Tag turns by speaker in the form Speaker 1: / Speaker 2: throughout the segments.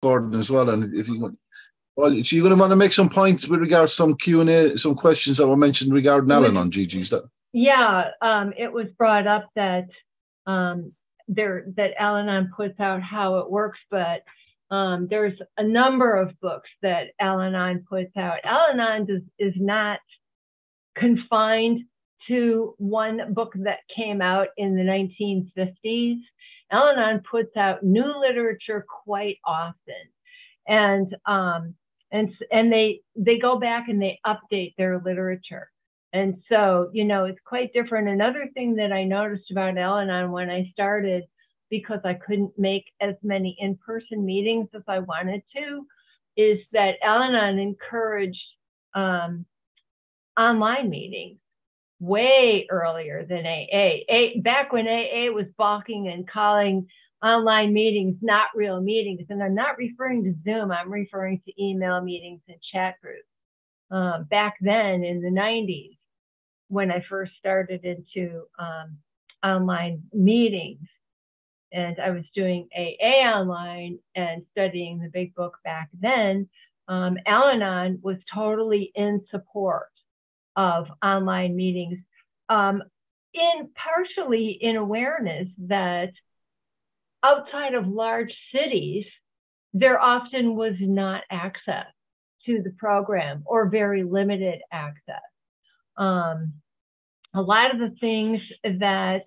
Speaker 1: board as well. And if you well, so you're going to want to make some points with regards to some Q&A, some questions that were mentioned regarding Al-Anon, Gigi. Is that?
Speaker 2: Yeah, it was brought up that that Al-Anon puts out how it works, but there's a number of books that Al-Anon puts out. Al-Anon is not confined to one book that came out in the 1950s. Al-Anon puts out new literature quite often, and they go back and they update their literature. And so, you know, it's quite different. Another thing that I noticed about Al-Anon when I started, because I couldn't make as many in-person meetings as I wanted to, is that Al-Anon encouraged online meetings way earlier than AA. Back when AA was balking and calling online meetings not real meetings. And I'm not referring to Zoom, I'm referring to email meetings and chat groups. Back then in the 90s, when I first started into online meetings, and I was doing AA online and studying the Big Book back then, Al-Anon was totally in support of online meetings, partially in awareness that outside of large cities, there often was not access to the program or very limited access. A lot of the things that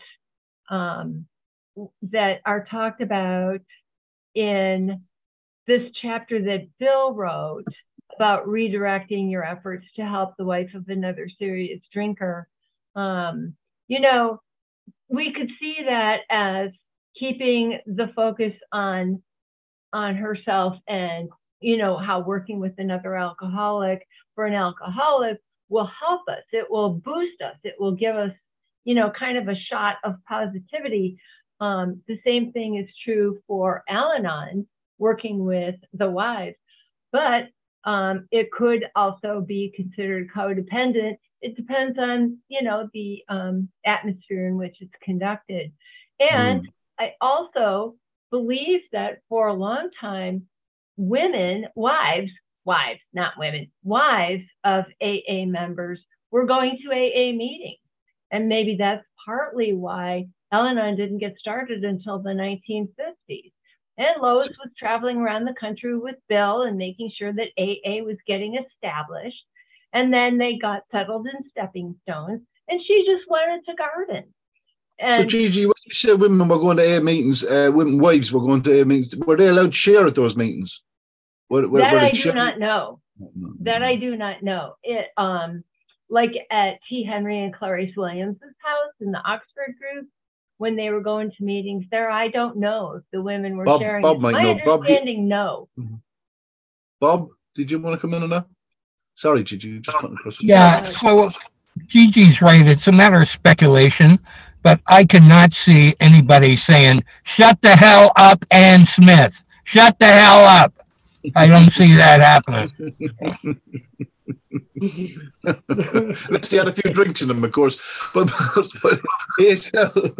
Speaker 2: that are talked about in this chapter that Bill wrote about redirecting your efforts to help the wife of another serious drinker, you know, we could see that as keeping the focus on herself, and you know how working with another alcoholic for an alcoholic will help us. It will boost us. It will give us, you know, kind of a shot of positivity. The same thing is true for Al-Anon, working with the wives, but it could also be considered codependent. It depends on, you know, the atmosphere in which it's conducted. And I also believe that for a long time, women, wives, not women, wives of AA members were going to AA meetings. And maybe that's partly why Al-Anon didn't get started until the 1950s. And Lois was traveling around the country with Bill and making sure that AA was getting established. And then they got settled in stepping stones, and she just wanted to garden. And
Speaker 1: so, Gigi, when you said women were going to AA meetings, women wives were going to AA meetings, were they allowed to share at those meetings?
Speaker 2: I do not know. That I do not know. It, like at T. Henry and Clarice Williams' house in the Oxford group, when they were going to meetings there, I don't know if the women were sharing.
Speaker 1: Bob might know.
Speaker 2: No.
Speaker 1: Bob, did you want to come in on that? Sorry, Gigi, just cutting across.
Speaker 3: Yeah, so Gigi's right. It's a matter of speculation, but I cannot see anybody saying, shut the hell up, Ann Smith. Shut the hell up. I don't see that happening.
Speaker 1: Unless they had a few drinks in them, of course. But it's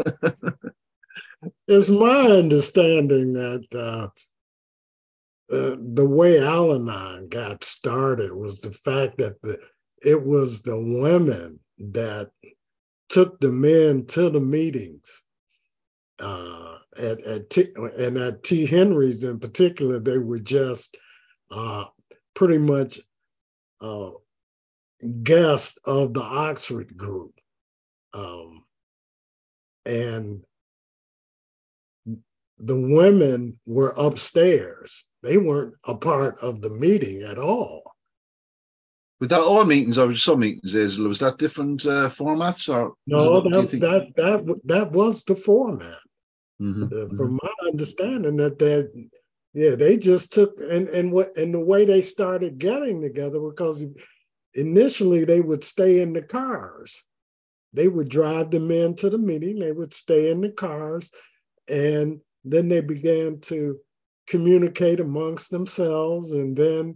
Speaker 4: my understanding that the way Al-Anon got started was the fact that it was the women that took the men to the meetings. At T. Henry's in particular, they were just pretty much guests of the Oxford group. And the women were upstairs. They weren't a part of the meeting at all.
Speaker 1: Was that all meetings or just some meetings? Was that different formats? Or
Speaker 4: no, that was the format. From my understanding, they just took and the way they started getting together, because initially they would stay in the cars. They would drive the men to the meeting. They would stay in the cars, and then they began to communicate amongst themselves, and then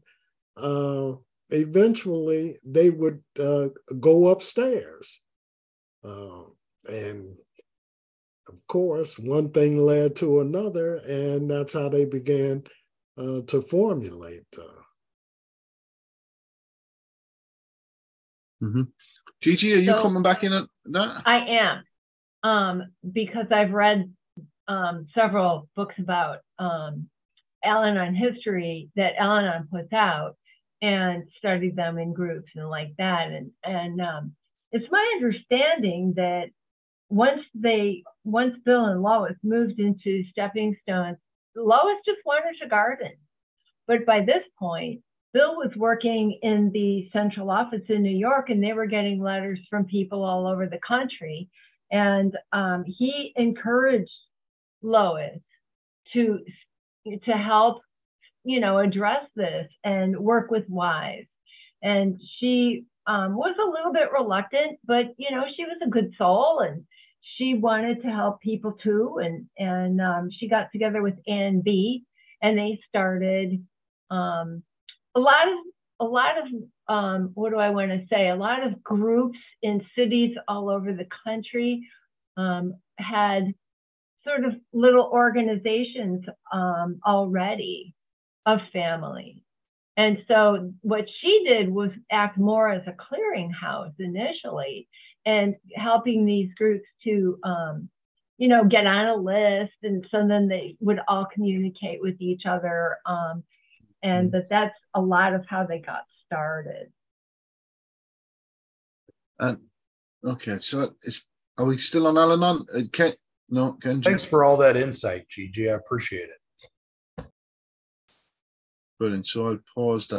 Speaker 4: eventually they would go upstairs, and of course, one thing led to another, and that's how they began to formulate.
Speaker 1: Gigi, are you coming back in at that?
Speaker 2: I am, because I've read several books about Al-Anon history that Al-Anon puts out and studied them in groups and like that. And it's my understanding that once Bill and Lois moved into Stepping Stones, Lois just wanted to garden. But by this point, Bill was working in the central office in New York, and they were getting letters from people all over the country. And he encouraged Lois to help, address this and work with wives. And she was a little bit reluctant, but, she was a good soul and she wanted to help people too. And she got together with Ann B, and they started a lot of what do I want to say? A lot of groups in cities all over the country had sort of little organizations already of family. And so what she did was act more as a clearinghouse initially, and helping these groups to, get on a list. And so then they would all communicate with each other. And that's a lot of how they got started.
Speaker 1: Okay, so are we still on Al-Anon? Kenji?
Speaker 5: Thanks for all that insight, Gigi. I appreciate it.
Speaker 1: Brilliant. So I'll pause that.